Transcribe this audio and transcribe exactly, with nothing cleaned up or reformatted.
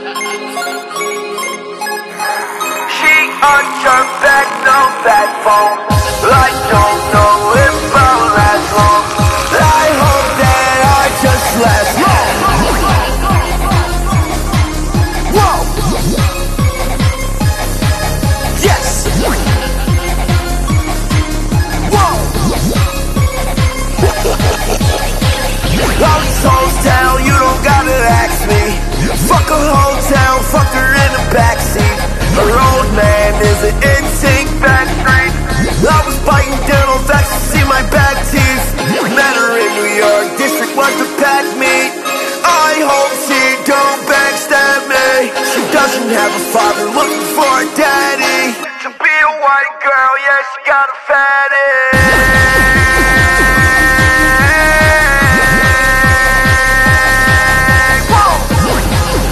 She on your back, no bad phone. I don't know if I'll last long. I hope that I just last long. Whoa. Yes. Whoa. All these hoes down, you don't gotta ask me. Fuck a hotel, fuck her in the backseat. Her old man is an